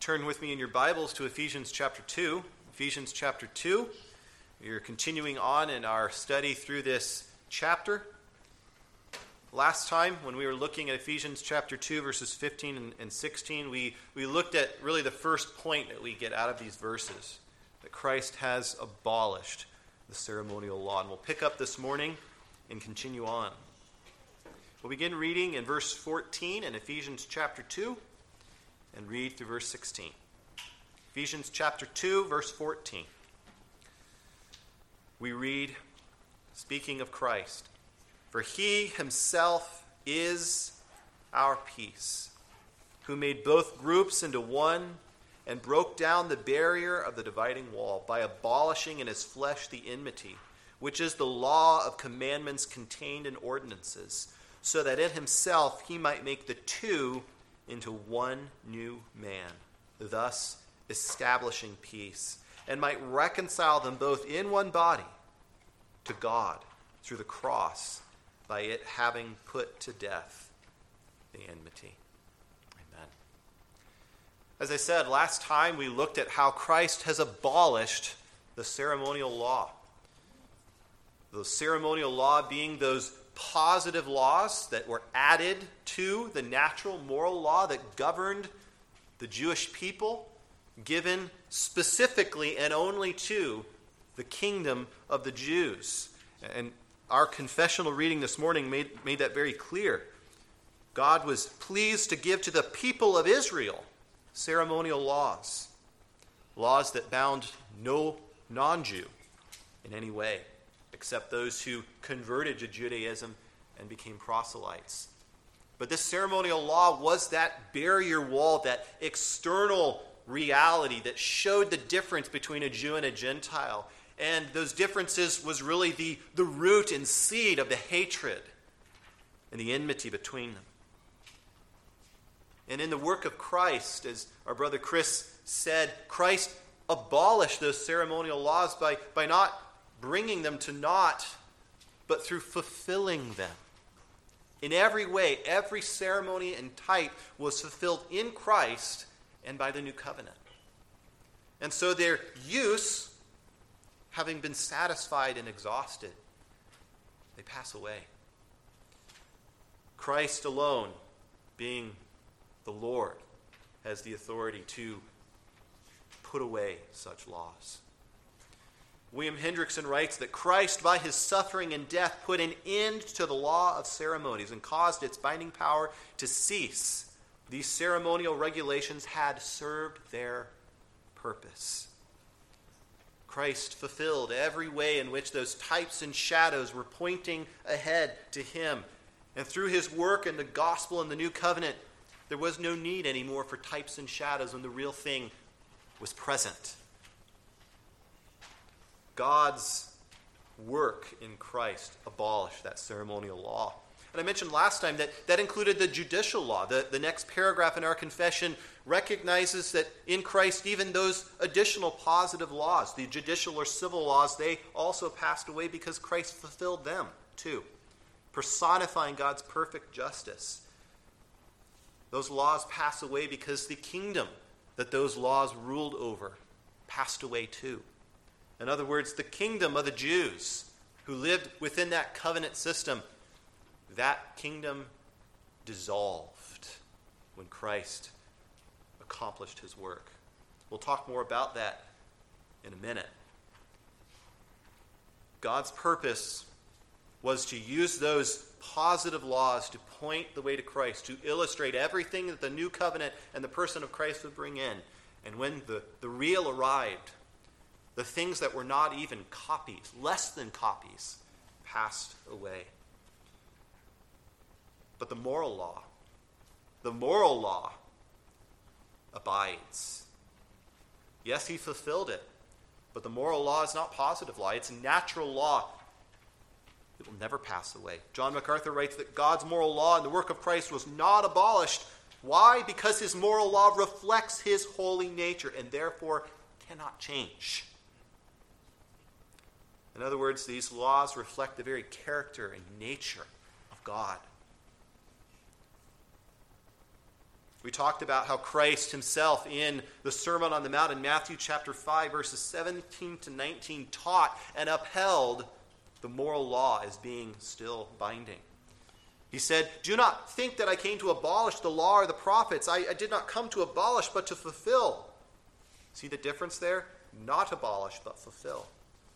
Turn with me in your Bibles to Ephesians chapter 2. Ephesians chapter 2. We're continuing on in our study through this chapter. Last time, when we were looking at Ephesians chapter 2, verses 15 and 16, we looked at really the first point that we get out of these verses, that Christ has abolished the ceremonial law. And we'll pick up this morning and continue on. We'll begin reading in verse 14 in Ephesians chapter 2 and read through verse 16. Ephesians chapter 2, verse 14. We read, speaking of Christ, "For he himself is our peace, who made both groups into one and broke down the barrier of the dividing wall by abolishing in his flesh the enmity, which is the law of commandments contained in ordinances, so that in himself he might make the two into one new man, thus establishing peace, and might reconcile them both in one body to God through the cross, by it having put to death the enmity." Amen. As I said, last time we looked at how Christ has abolished the ceremonial law. The ceremonial law being those positive laws that were added to the natural moral law that governed the Jewish people, given specifically and only to the kingdom of the Jews. And our confessional reading this morning made that very clear. God was pleased to give to the people of Israel ceremonial laws, laws that bound no non-Jew in any way, except those who converted to Judaism and became proselytes. But this ceremonial law was that barrier wall, that external reality that showed the difference between a Jew and a Gentile. And those differences was really the root and seed of the hatred and the enmity between them. And in the work of Christ, as our brother Chris said, Christ abolished those ceremonial laws by not bringing them to naught, but through fulfilling them. In every way, every ceremony and type was fulfilled in Christ and by the new covenant. And so their use, having been satisfied and exhausted, they pass away. Christ alone, being the Lord, has the authority to put away such laws. William Hendrickson writes that Christ, by his suffering and death, put an end to the law of ceremonies and caused its binding power to cease. These ceremonial regulations had served their purpose. Christ fulfilled every way in which those types and shadows were pointing ahead to him. And through his work in the gospel and the new covenant, there was no need anymore for types and shadows when the real thing was present. God's work in Christ abolished that ceremonial law. And I mentioned last time that included the judicial law. The next paragraph in our confession recognizes that in Christ, even those additional positive laws, the judicial or civil laws, they also passed away because Christ fulfilled them too, personifying God's perfect justice. Those laws pass away because the kingdom that those laws ruled over passed away too. In other words, the kingdom of the Jews who lived within that covenant system, that kingdom dissolved when Christ accomplished his work. We'll talk more about that in a minute. God's purpose was to use those positive laws to point the way to Christ, to illustrate everything that the new covenant and the person of Christ would bring in. And when the real arrived, the things that were not even copies, less than copies, passed away. But the moral law abides. Yes, he fulfilled it, but the moral law is not positive law. It's natural law. It will never pass away. John MacArthur writes that God's moral law in the work of Christ was not abolished. Why? Because his moral law reflects his holy nature and therefore cannot change. In other words, these laws reflect the very character and nature of God. We talked about how Christ himself in the Sermon on the Mount in Matthew chapter 5, verses 17 to 19, taught and upheld the moral law as being still binding. He said, "Do not think that I came to abolish the law or the prophets. I did not come to abolish, but to fulfill." See the difference there? Not abolish, but fulfill.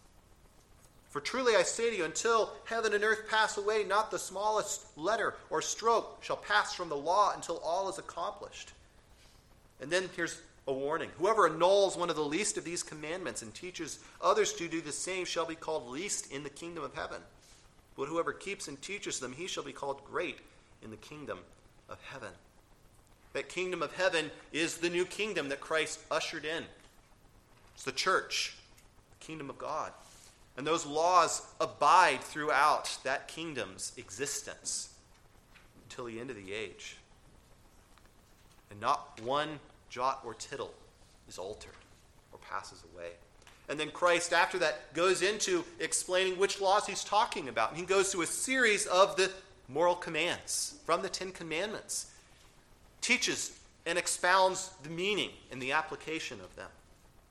"For truly I say to you, until heaven and earth pass away, not the smallest letter or stroke shall pass from the law until all is accomplished." And then here's a warning. "Whoever annuls one of the least of these commandments and teaches others to do the same shall be called least in the kingdom of heaven. But whoever keeps and teaches them, he shall be called great in the kingdom of heaven." That kingdom of heaven is the new kingdom that Christ ushered in. It's the church, the kingdom of God. And those laws abide throughout that kingdom's existence until the end of the age. And not one jot or tittle is altered or passes away. And then Christ, after that, goes into explaining which laws he's talking about. And he goes through a series of the moral commands from the Ten Commandments. Teaches and expounds the meaning and the application of them.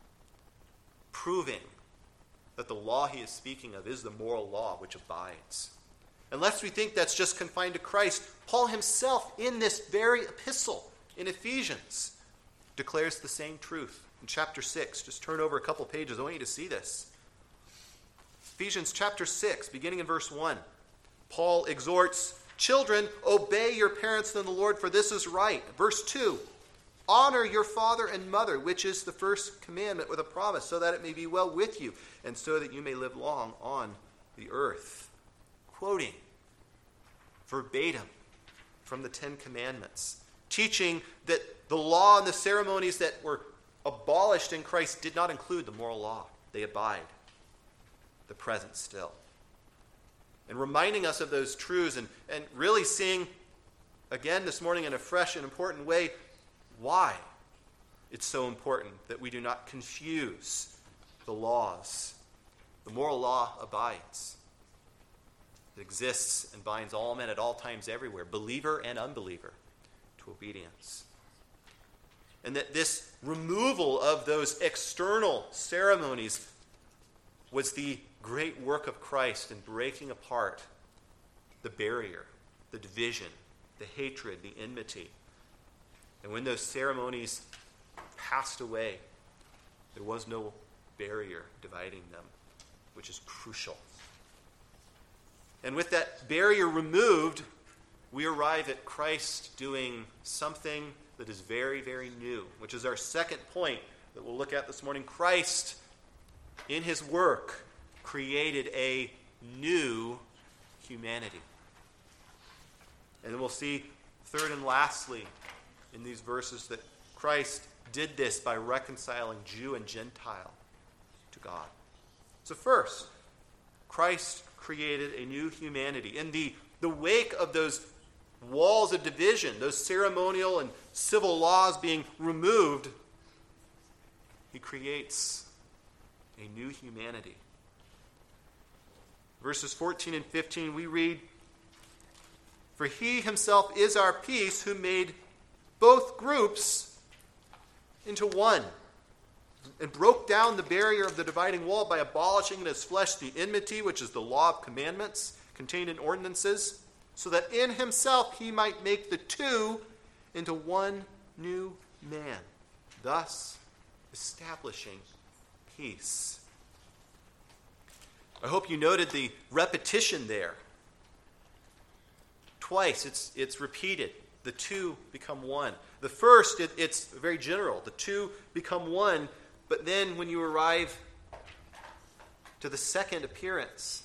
Proving that the law he is speaking of is the moral law which abides. Unless we think that's just confined to Christ, Paul himself in this very epistle in Ephesians declares the same truth. In chapter 6, just turn over a couple pages. I want you to see this. Ephesians chapter 6, beginning in verse 1. Paul exhorts, "Children, obey your parents in the Lord, for this is right." Verse 2, "Honor your father and mother, which is the first commandment with a promise, so that it may be well with you, and so that you may live long on the earth." Quoting verbatim from the Ten Commandments, teaching that the law and the ceremonies that were abolished in Christ did not include the moral law. They abide, the present still. And reminding us of those truths and really seeing, again this morning in a fresh and important way, why it's so important that we do not confuse the laws. The moral law abides. It exists and binds all men at all times everywhere, believer and unbeliever, to obedience. And that this removal of those external ceremonies was the great work of Christ in breaking apart the barrier, the division, the hatred, the enmity. And when those ceremonies passed away, there was no barrier dividing them, which is crucial. And with that barrier removed, we arrive at Christ doing something that is very, very new, which is our second point that we'll look at this morning. Christ, in his work, created a new humanity. And then we'll see, third and lastly, in these verses, that Christ did this by reconciling Jew and Gentile to God. So first, Christ created a new humanity. In the wake of those walls of division, those ceremonial and civil laws being removed, he creates a new humanity. Verses 14 and 15, we read, "For he himself is our peace, who made both groups into one, and broke down the barrier of the dividing wall by abolishing in his flesh the enmity, which is the law of commandments contained in ordinances, so that in himself he might make the two into one new man, thus establishing peace." I hope you noted the repetition there. Twice it's repeated. The two become one. The first, it's very general. The two become one. But then when you arrive to the second appearance,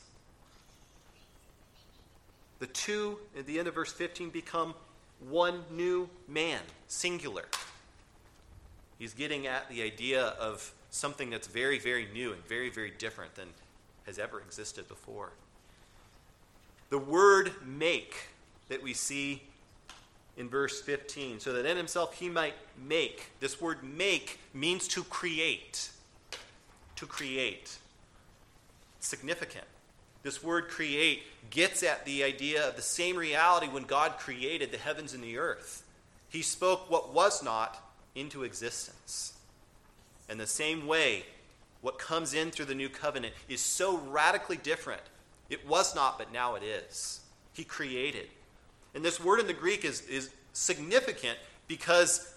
the two, at the end of verse 15, become one new man, singular. He's getting at the idea of something that's very, very new and very, very different than has ever existed before. The word make that we see in verse 15, so that in himself he might make. This word make means to create. To create. Significant. This word create gets at the idea of the same reality when God created the heavens and the earth. He spoke what was not into existence. In the same way, what comes in through the new covenant is so radically different. It was not, but now it is. He created. And this word in the Greek is significant because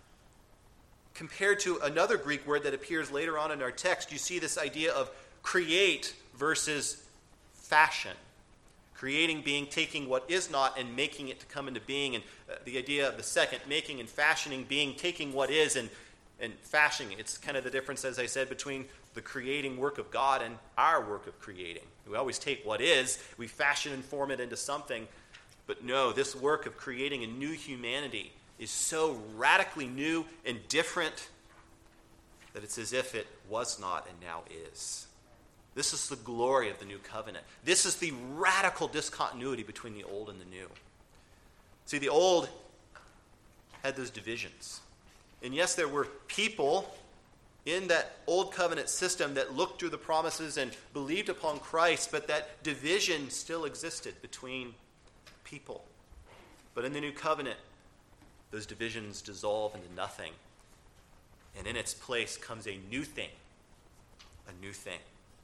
compared to another Greek word that appears later on in our text, you see this idea of create versus fashion. Creating being taking what is not and making it to come into being. And the idea of the second, making and fashioning, being taking what is and fashioning. It's kind of the difference, as I said, between the creating work of God and our work of creating. We always take what is, we fashion and form it into something. But no, this work of creating a new humanity is so radically new and different that it's as if it was not and now is. This is the glory of the new covenant. This is the radical discontinuity between the old and the new. See, the old had those divisions. And yes, there were people in that old covenant system that looked through the promises and believed upon Christ, but that division still existed between people. But in the new covenant, those divisions dissolve into nothing. And in its place comes a new thing. A new thing.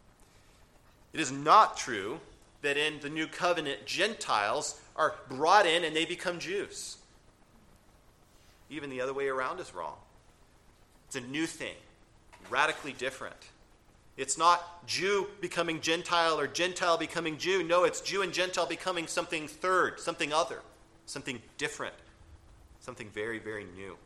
It is not true that in the new covenant, Gentiles are brought in and they become Jews. Even the other way around is wrong. It's a new thing, radically different. It's not Jew becoming Gentile or Gentile becoming Jew. No, it's Jew and Gentile becoming something third, something other, something different, something very, very new.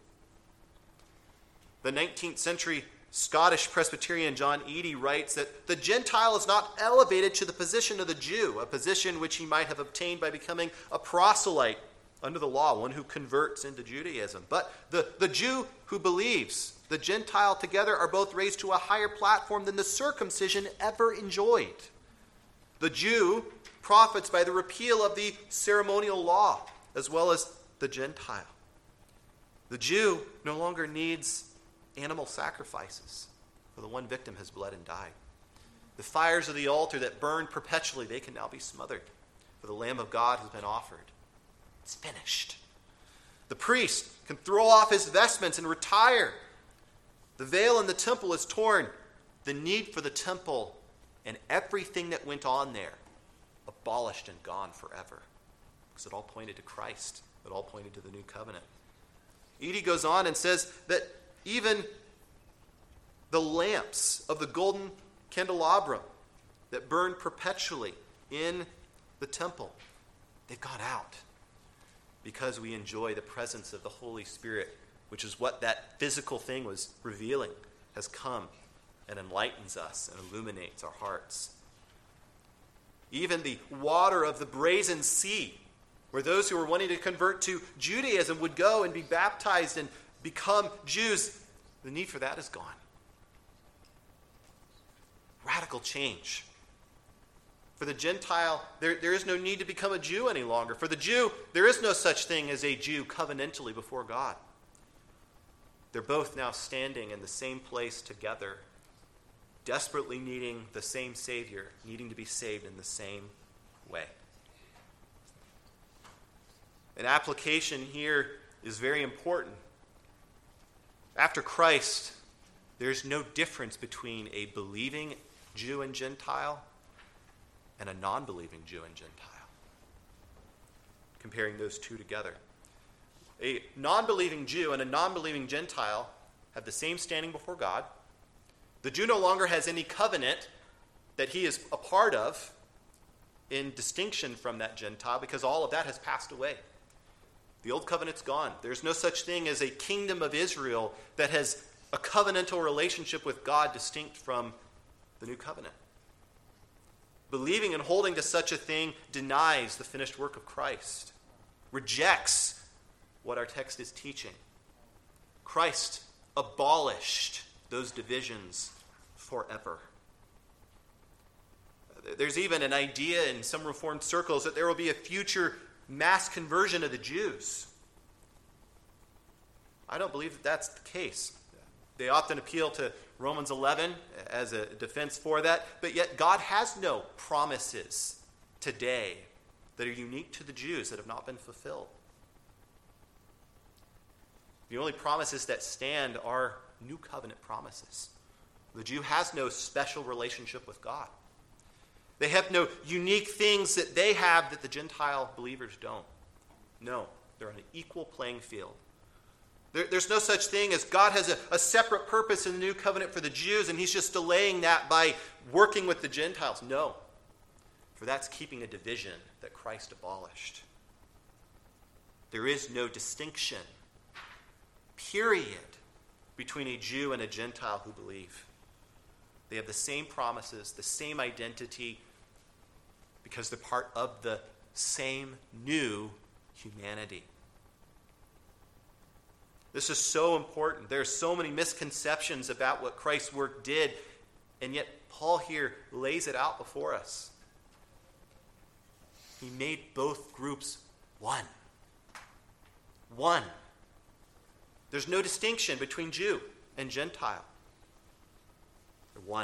The 19th century Scottish Presbyterian John Eadie writes that the Gentile is not elevated to the position of the Jew, a position which he might have obtained by becoming a proselyte under the law, one who converts into Judaism. But the Jew who believes, the Gentile together are both raised to a higher platform than the circumcision ever enjoyed. The Jew profits by the repeal of the ceremonial law, as well as the Gentile. The Jew no longer needs animal sacrifices, for the one victim has bled and died. The fires of the altar that burn perpetually, they can now be smothered, for the Lamb of God has been offered. It's finished. The priest can throw off his vestments and retire. The veil in the temple is torn. The need for the temple and everything that went on there, abolished and gone forever. Because it all pointed to Christ. It all pointed to the new covenant. Eadie goes on and says that even the lamps of the golden candelabrum that burn perpetually in the temple, they've gone out because we enjoy the presence of the Holy Spirit, which is what that physical thing was revealing, has come and enlightens us and illuminates our hearts. Even the water of the brazen sea, where those who were wanting to convert to Judaism would go and be baptized and become Jews, the need for that is gone. Radical change. For the Gentile, there is no need to become a Jew any longer. For the Jew, there is no such thing as a Jew covenantally before God. They're both now standing in the same place together, desperately needing the same Savior, needing to be saved in the same way. An application here is very important. After Christ, there's no difference between a believing Jew and Gentile and a non-believing Jew and Gentile. Comparing those two together. A non-believing Jew and a non-believing Gentile have the same standing before God. The Jew no longer has any covenant that he is a part of in distinction from that Gentile, because all of that has passed away. The old covenant's gone. There's no such thing as a kingdom of Israel that has a covenantal relationship with God distinct from the new covenant. Believing and holding to such a thing denies the finished work of Christ, rejects what our text is teaching. Christ abolished those divisions forever. There's even an idea in some Reformed circles that there will be a future mass conversion of the Jews. I don't believe that that's the case. They often appeal to Romans 11 as a defense for that, but yet God has no promises today that are unique to the Jews that have not been fulfilled. The only promises that stand are new covenant promises. The Jew has no special relationship with God. They have no unique things that they have that the Gentile believers don't. No, they're on an equal playing field. There's no such thing as God has a separate purpose in the new covenant for the Jews, and he's just delaying that by working with the Gentiles. No, for that's keeping a division that Christ abolished. There is no distinction, period, between a Jew and a Gentile who believe. They have the same promises, the same identity, because they're part of the same new humanity. This is so important. There are so many misconceptions about what Christ's work did, and yet Paul here lays it out before us. He made both groups one. One. There's no distinction between Jew and Gentile. They're one.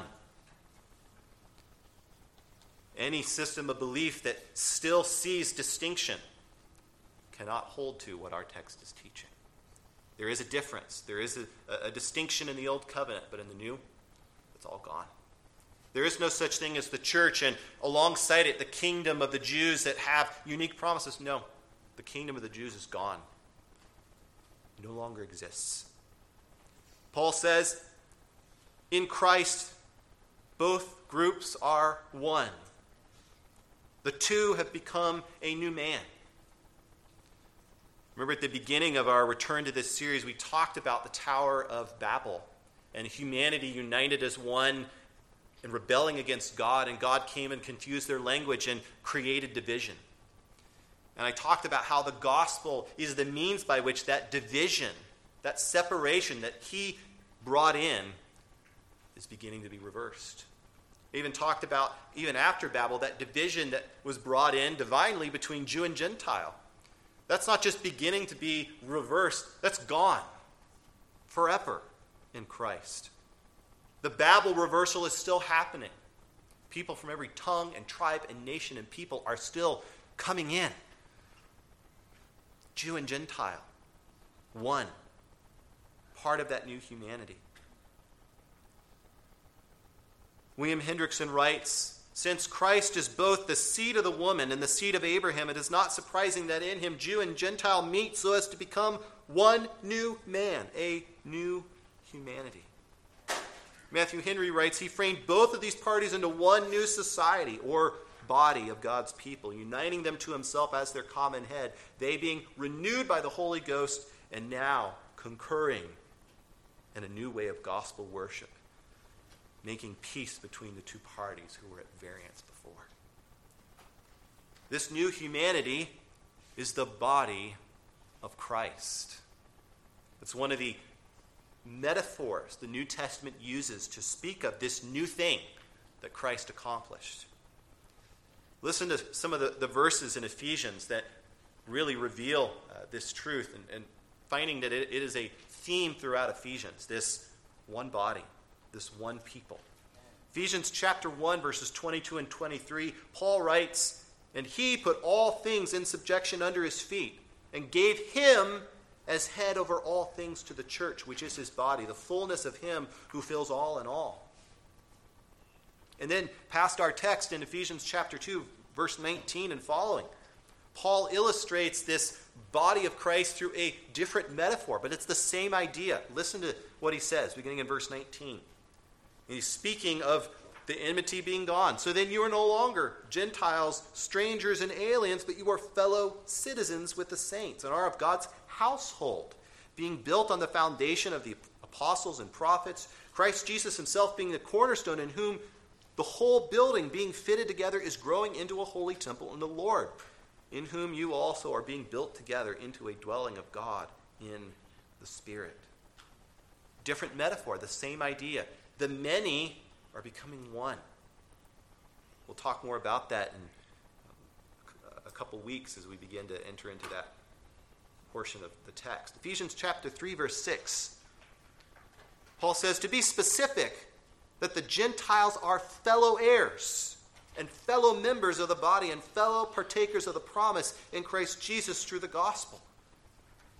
Any system of belief that still sees distinction cannot hold to what our text is teaching. There is a difference. There is a distinction in the Old Covenant, but in the New, it's all gone. There is no such thing as the church, and alongside it, the kingdom of the Jews that have unique promises. No, the kingdom of the Jews is gone. It no longer exists. Paul says, in Christ, both groups are one. The two have become a new man. Remember at the beginning of our return to this series, we talked about the Tower of Babel and humanity united as one and rebelling against God, and God came and confused their language and created division. And I talked about how the gospel is the means by which that division, that separation that he brought in, is beginning to be reversed. I even talked about, even after Babel, that division that was brought in divinely between Jew and Gentile. That's not just beginning to be reversed. That's gone forever in Christ. The Babel reversal is still happening. People from every tongue and tribe and nation and people are still coming in. Jew and Gentile, one, part of that new humanity. William Hendrickson writes, since Christ is both the seed of the woman and the seed of Abraham, it is not surprising that in him Jew and Gentile meet so as to become one new man, a new humanity. Matthew Henry writes, he framed both of these parties into one new society or body of God's people, uniting them to himself as their common head, they being renewed by the Holy Ghost and now concurring in a new way of gospel worship, making peace between the two parties who were at variance before. This new humanity is the body of Christ. It's one of the metaphors the New Testament uses to speak of this new thing that Christ accomplished. Listen to some of the verses in Ephesians that really reveal this truth and finding that it is a theme throughout Ephesians, this one body, this one people. Ephesians chapter 1, verses 22 and 23, Paul writes, and he put all things in subjection under his feet and gave him as head over all things to the church, which is his body, the fullness of him who fills all in all. And then past our text in Ephesians chapter 2, verse 19 and following, Paul illustrates this body of Christ through a different metaphor, but it's the same idea. Listen to what he says, beginning in verse 19. He's speaking of the enmity being gone. So then you are no longer Gentiles, strangers, and aliens, but you are fellow citizens with the saints and are of God's household, being built on the foundation of the apostles and prophets, Christ Jesus himself being the cornerstone, in whom the whole building being fitted together is growing into a holy temple in the Lord, in whom you also are being built together into a dwelling of God in the Spirit. Different metaphor, the same idea. The many are becoming one. We'll talk more about that in a couple weeks as we begin to enter into that portion of the text. Ephesians chapter 3, verse 6. Paul says, to be specific, that the Gentiles are fellow heirs and fellow members of the body and fellow partakers of the promise in Christ Jesus through the gospel.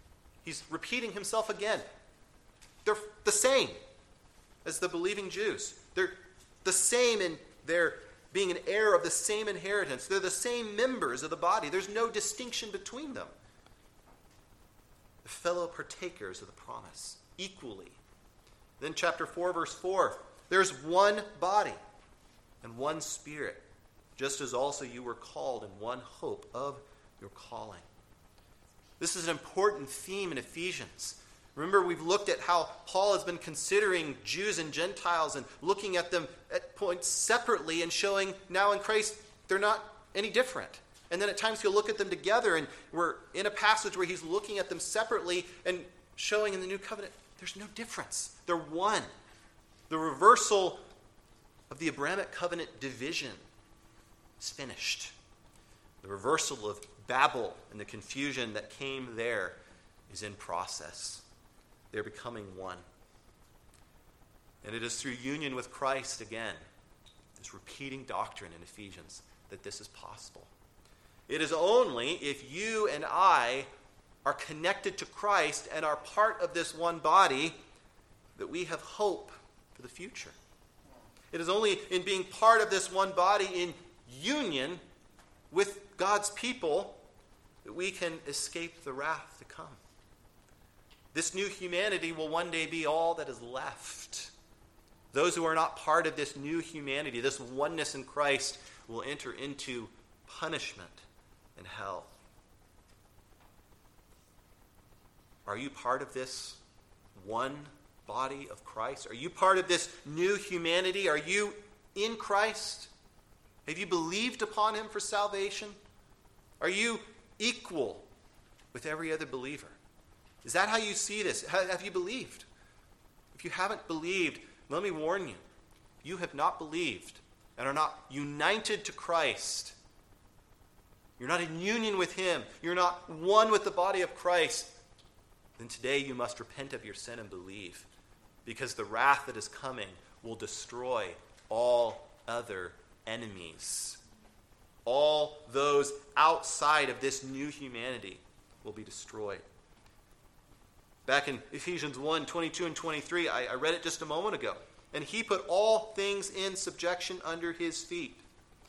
He's repeating himself again. They're the same as the believing Jews. They're the same in their being an heir of the same inheritance. They're the same members of the body. There's no distinction between them. The fellow partakers of the promise, equally. Then chapter 4, verse 4, there's one body and one Spirit, just as also you were called in one hope of your calling. This is an important theme in Ephesians. Remember, we've looked at how Paul has been considering Jews and Gentiles and looking at them at points separately and showing now in Christ they're not any different. And then at times he'll look at them together, and we're in a passage where he's looking at them separately and showing in the new covenant there's no difference. They're one. The reversal of the Abrahamic covenant division is finished. The reversal of Babel and the confusion that came there is in process. They're becoming one. And it is through union with Christ, again, this repeating doctrine in Ephesians, that this is possible. It is only if you and I are connected to Christ and are part of this one body that we have hope for the future. It is only in being part of this one body in union with God's people that we can escape the wrath to come. This new humanity will one day be all that is left. Those who are not part of this new humanity, this oneness in Christ, will enter into punishment and hell. Are you part of this one body of Christ? Are you part of this new humanity? Are you in Christ? Have you believed upon him for salvation? Are you equal with every other believer? Is that how you see this? Have you believed? If you haven't believed, let me warn you. You have not believed and are not united to Christ. You're not in union with him. You're not one with the body of Christ. Then today you must repent of your sin and believe, because the wrath that is coming will destroy all other enemies. All those outside of this new humanity will be destroyed. Back in Ephesians 1, 22 and 23, I read it just a moment ago. And he put all things in subjection under his feet.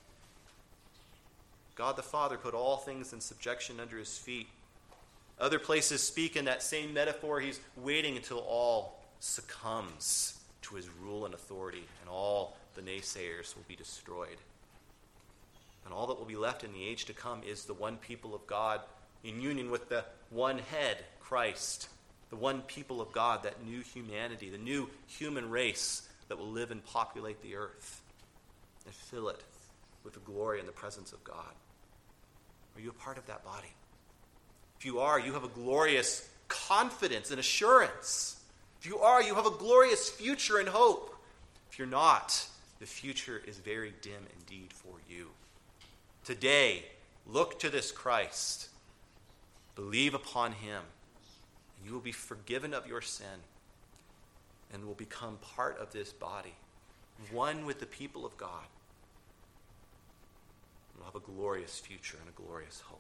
God the Father put all things in subjection under his feet. Other places speak in that same metaphor. He's waiting until all succumbs to his rule and authority, and all the naysayers will be destroyed. And all that will be left in the age to come is the one people of God in union with the one head, Christ. The one people of God, that new humanity, the new human race that will live and populate the earth and fill it with the glory and the presence of God. Are you a part of that body? If you are, you have a glorious confidence and assurance. If you are, you have a glorious future and hope. If you're not, the future is very dim indeed for you. Today, look to this Christ. Believe upon him. You will be forgiven of your sin and will become part of this body, one with the people of God. You'll have a glorious future and a glorious hope.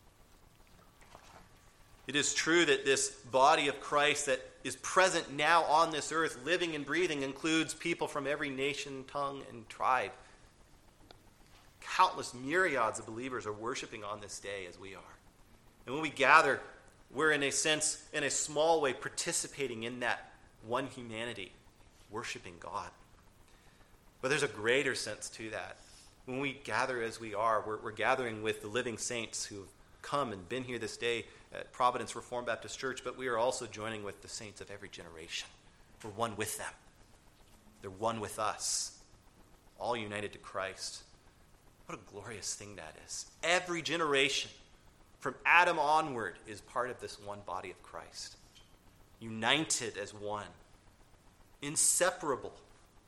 It is true that this body of Christ that is present now on this earth, living and breathing, includes people from every nation, tongue, and tribe. Countless myriads of believers are worshiping on this day as we are. And when we gather, we're in a sense, in a small way, participating in that one humanity, worshiping God. But there's a greater sense to that. When we gather as we are, we're gathering with the living saints who have come and been here this day at Providence Reformed Baptist Church, but we are also joining with the saints of every generation. We're one with them. They're one with us, all united to Christ. What a glorious thing that is. Every generation, from Adam onward, is part of this one body of Christ. United as one. Inseparable.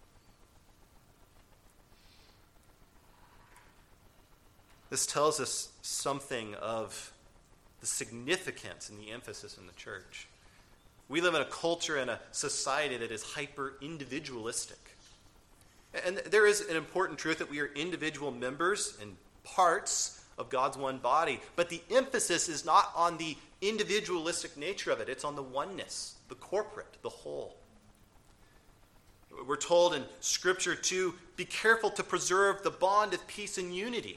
This tells us something of the significance and the emphasis in the church. We live in a culture and a society that is hyper-individualistic. And there is an important truth that we are individual members and parts of God's one body, but the emphasis is not on the individualistic nature of it. It's on the oneness, the corporate, the whole. We're told in Scripture to be careful to preserve the bond of peace and unity.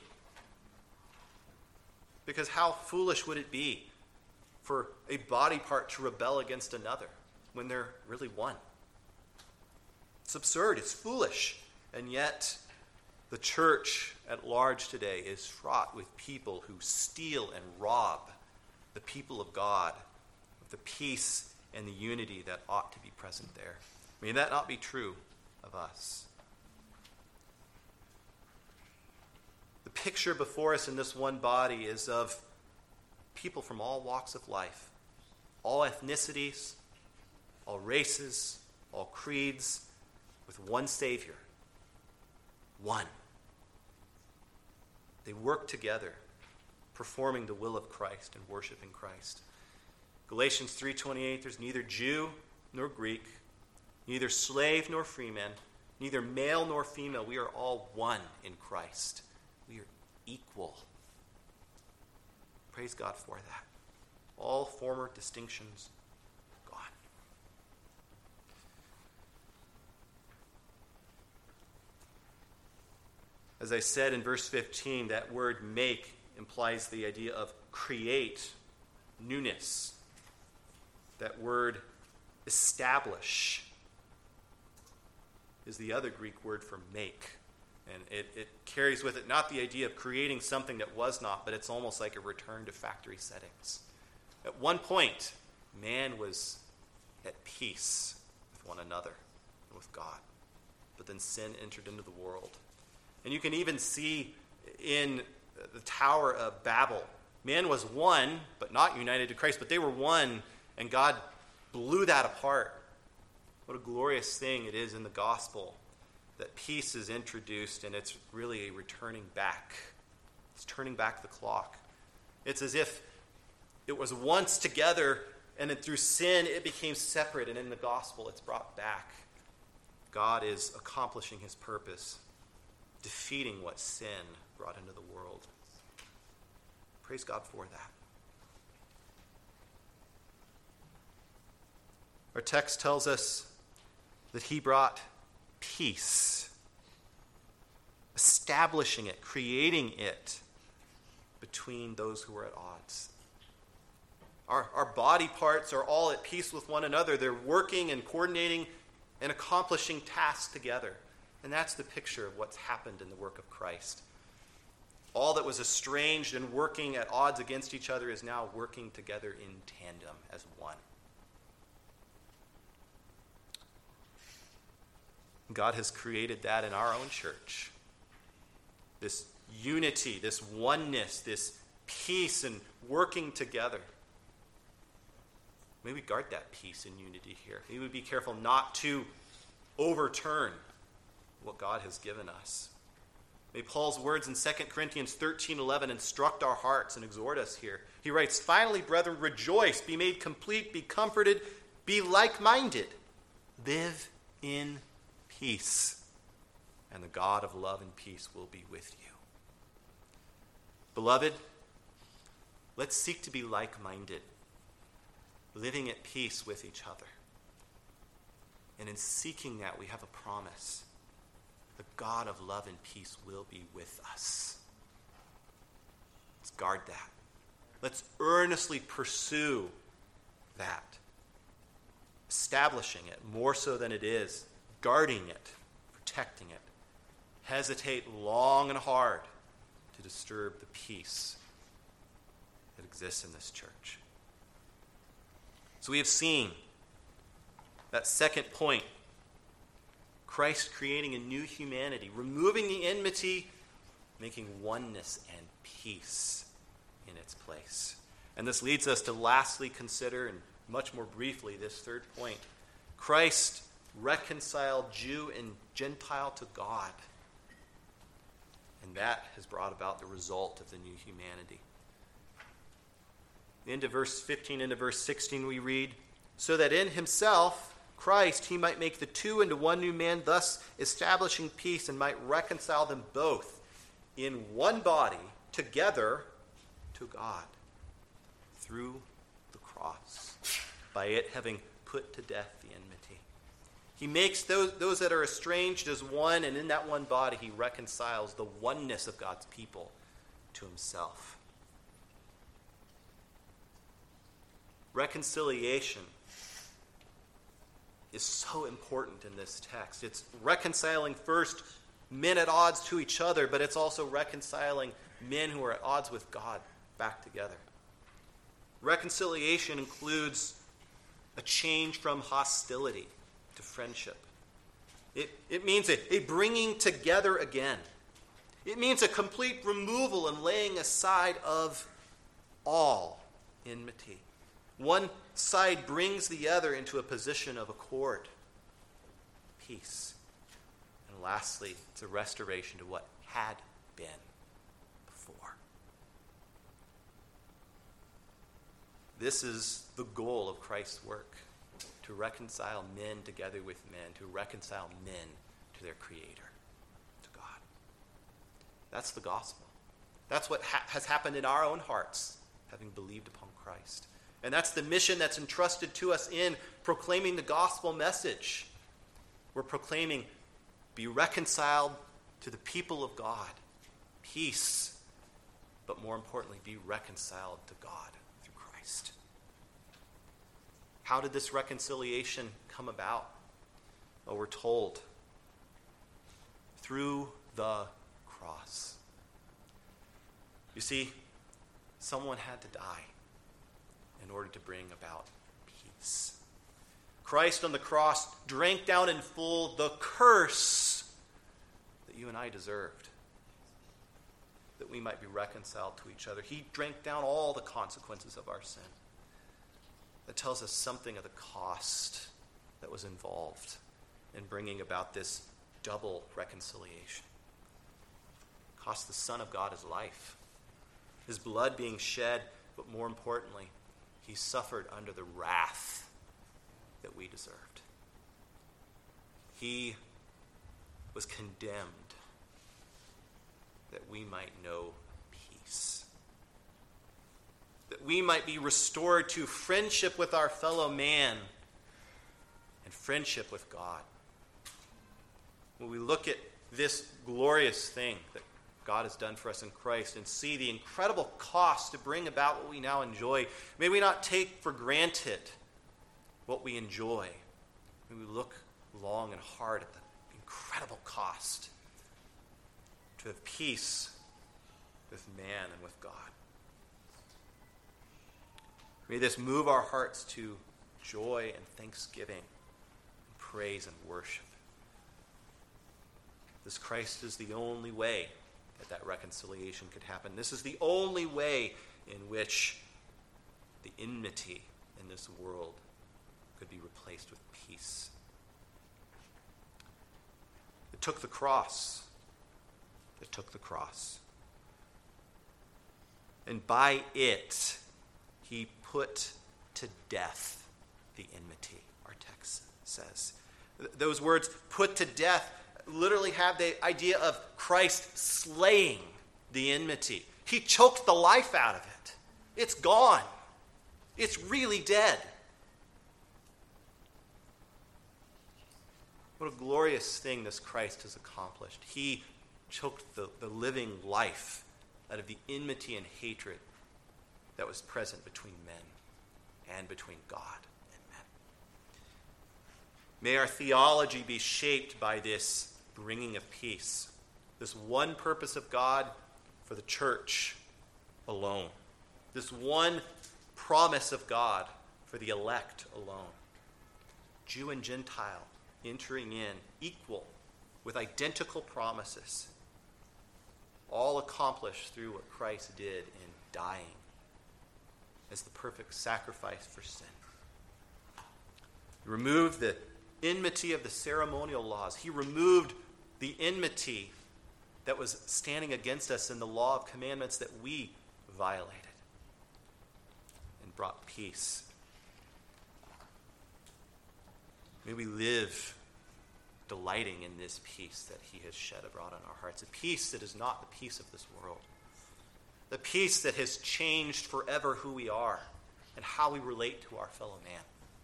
Because how foolish would it be for a body part to rebel against another when they're really one? It's absurd. It's foolish. And yet, the church at large today is fraught with people who steal and rob the people of God of the peace and the unity that ought to be present there. May that not be true of us. The picture before us in this one body is of people from all walks of life, all ethnicities, all races, all creeds, with one Savior. One. They work together, performing the will of Christ and worshiping Christ. Galatians 3:28, there's neither Jew nor Greek, neither slave nor freeman, neither male nor female. We are all one in Christ. We are equal. Praise God for that. All former distinctions gone. As I said in verse 15, that word make implies the idea of create, newness. That word establish is the other Greek word for make. And it carries with it not the idea of creating something that was not, but it's almost like a return to factory settings. At one point, man was at peace with one another and with God. But then sin entered into the world. And you can even see in the Tower of Babel, man was one, but not united to Christ, but they were one, and God blew that apart. What a glorious thing it is in the gospel that peace is introduced, and it's really a returning back. It's turning back the clock. It's as if it was once together, and then through sin it became separate, and in the gospel it's brought back. God is accomplishing his purpose, defeating what sin brought into the world. Praise God for that. Our text tells us that he brought peace, establishing it, creating it between those who are at odds. Our body parts are all at peace with one another. They're working and coordinating and accomplishing tasks together. And that's the picture of what's happened in the work of Christ. All that was estranged and working at odds against each other is now working together in tandem as one. God has created that in our own church. This unity, this oneness, this peace and working together. May we guard that peace and unity here. May we be careful not to overturn what God has given us. May Paul's words in 2 Corinthians 13:11 instruct our hearts and exhort us here. He writes, "Finally, brethren, rejoice, be made complete, be comforted, be like-minded, live in peace, and the God of love and peace will be with you." Beloved, let's seek to be like-minded, living at peace with each other. And in seeking that, we have a promise. The God of love and peace will be with us. Let's guard that. Let's earnestly pursue that. Establishing it more so than it is. Guarding it. Protecting it. Hesitate long and hard to disturb the peace that exists in this church. So we have seen that second point. Christ creating a new humanity, removing the enmity, making oneness and peace in its place. And this leads us to lastly consider, and much more briefly, this third point. Christ reconciled Jew and Gentile to God. And that has brought about the result of the new humanity. Into verse 15, into verse 16 we read, "So that in himself, Christ, he might make the two into one new man, thus establishing peace, and might reconcile them both in one body together to God through cross, by it having put to death the enmity. He makes those that are estranged as one, and in that one body he reconciles the oneness of God's people to himself. Reconciliation is so important in this text. It's reconciling first men at odds to each other, but it's also reconciling men who are at odds with God back together. Reconciliation includes a change from hostility to friendship. It means a bringing together again. It means a complete removal and laying aside of all enmity. One side brings the other into a position of accord, peace. And lastly, it's a restoration to what had been before. This is the goal of Christ's work, to reconcile men together with men, to reconcile men to their Creator, to God. That's the gospel. That's what has happened in our own hearts, having believed upon Christ. And that's the mission that's entrusted to us in proclaiming the gospel message. We're proclaiming, be reconciled to the people of God. Peace, but more importantly, be reconciled to God through Christ. How did this reconciliation come about? Well, we're told through the cross. You see, someone had to die in order to bring about peace. Christ on the cross drank down in full the curse that you and I deserved, that we might be reconciled to each other. He drank down all the consequences of our sin. That tells us something of the cost that was involved in bringing about this double reconciliation. It cost the Son of God his life, his blood being shed, but more importantly, he suffered under the wrath that we deserved. He was condemned that we might know peace, that we might be restored to friendship with our fellow man and friendship with God. When we look at this glorious thing that God has done for us in Christ and see the incredible cost to bring about what we now enjoy, may we not take for granted what we enjoy. May we look long and hard at the incredible cost to have peace with man and with God. May this move our hearts to joy and thanksgiving, and praise and worship. This Christ is the only way that reconciliation could happen. This is the only way in which the enmity in this world could be replaced with peace. It took the cross. It took the cross. And by it, he put to death the enmity, our text says. Those words, put to death, literally have the idea of Christ slaying the enmity. He choked the life out of it. It's gone. It's really dead. What a glorious thing this Christ has accomplished. He choked the living life out of the enmity and hatred that was present between men and between God and men. May our theology be shaped by this bringing of peace, this one purpose of God for the church alone, this one promise of God for the elect alone. Jew and Gentile entering in equal with identical promises, all accomplished through what Christ did in dying as the perfect sacrifice for sin. He removed the enmity of the ceremonial laws. He removed the enmity that was standing against us in the law of commandments that we violated, and brought peace. May we live delighting in this peace that he has shed abroad on our hearts, a peace that is not the peace of this world, the peace that has changed forever who we are, and how we relate to our fellow man.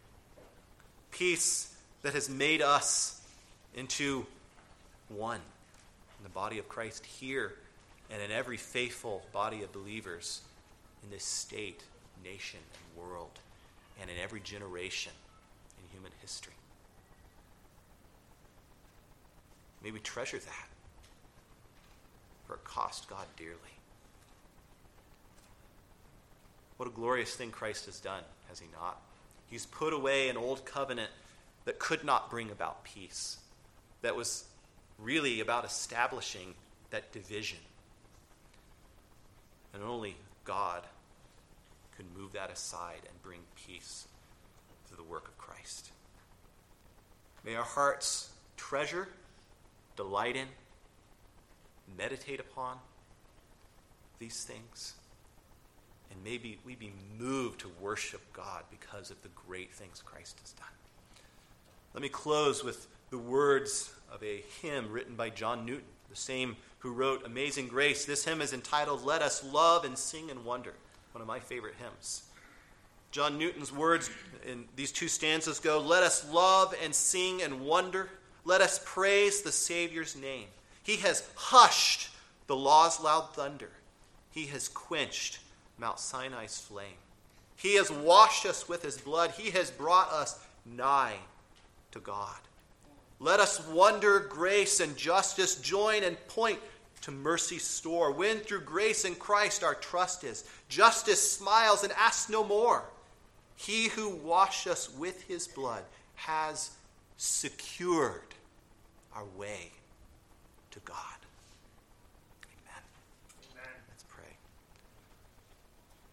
Peace that has made us into one in the body of Christ here and in every faithful body of believers in this state, nation, and world, and in every generation in human history. May we treasure that, for it cost God dearly. What a glorious thing Christ has done, has he not? He's put away an old covenant that could not bring about peace, that was really about establishing that division. And only God could move that aside and bring peace through the work of Christ. May our hearts treasure, delight in, meditate upon these things. And maybe we be moved to worship God because of the great things Christ has done. Let me close with the words of a hymn written by John Newton, the same who wrote Amazing Grace. This hymn is entitled, Let Us Love and Sing and Wonder, one of my favorite hymns. John Newton's words in these two stanzas go, Let us love and sing and wonder. Let us praise the Savior's name. He has hushed the law's loud thunder. He has quenched Mount Sinai's flame. He has washed us with his blood. He has brought us nigh to God. Let us wonder grace and justice, join and point to mercy's store. When through grace in Christ our trust is, justice smiles and asks no more. He who washed us with his blood has secured our way to God.